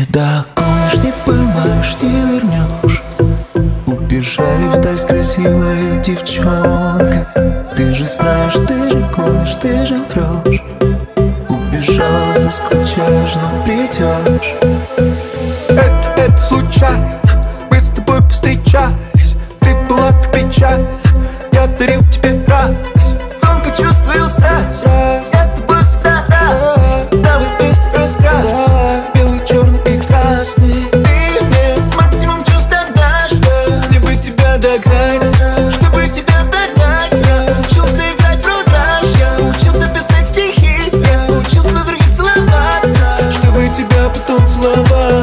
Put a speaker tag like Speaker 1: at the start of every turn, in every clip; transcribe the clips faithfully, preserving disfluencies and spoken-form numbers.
Speaker 1: догонишь, не поймаешь, не вернешь. Убежали вдаль с красивой девчонкой. Ты же знаешь, ты же гонишь, ты же врешь. Убежал, заскучаешь, но придешь.
Speaker 2: Это, это случайно, мы с тобой повстречались. Ты была как печаль, я дарил тебе радость.
Speaker 1: Тонко чувствую страсть, я с тобой всегда раз. Давай вместе раскрась в белый, черный и красный. Ты мне максимум чувств дашь, либо тебя догнать, чтобы тебя догнать. Я учился играть в родраж, я учился писать стихи, я учился на других целоваться, чтобы тебя потом целовать.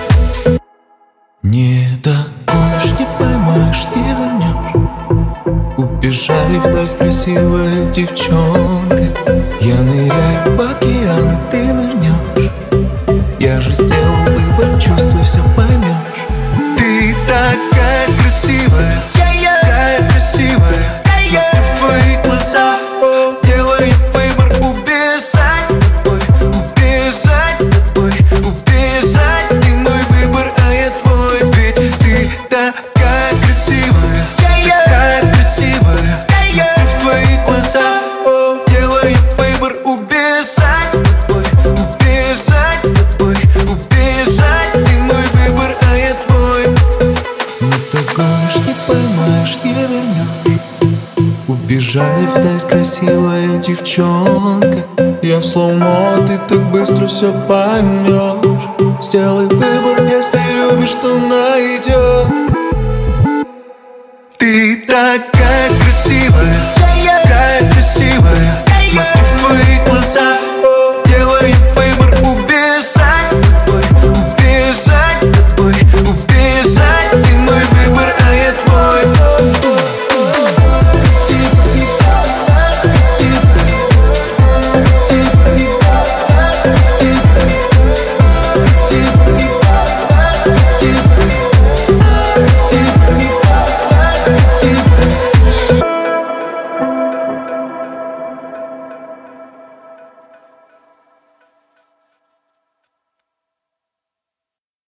Speaker 1: Не догонишь, не поймаешь, не вернешь. Убежали вдаль с красивой девчонкой. Я ныряю в океан, и ты нырнешь. Я же сделал выбор, чувствуй, все поймешь.
Speaker 2: Ты такая красивая, такая красивая. Смотрю в твои глаза, делаю выбор убежать с тобой, убежать с тобой, убежать. Ты мой выбор, а я твой, ведь ты такая красивая, такая красивая. Смотрю в твои глаза, делаю выбор убежать с тобой, убежать с тобой, убежать. Ты мой выбор, а я твой.
Speaker 1: Не догонишь, не поймаешь, не вернешь. Убежали вдаль с красивой девчонкой. Я в слоумо, ты так быстро все поймешь. Сделай выбор, если любишь, то найдешь.
Speaker 2: Ты такая красивая, такая красивая. Смотрю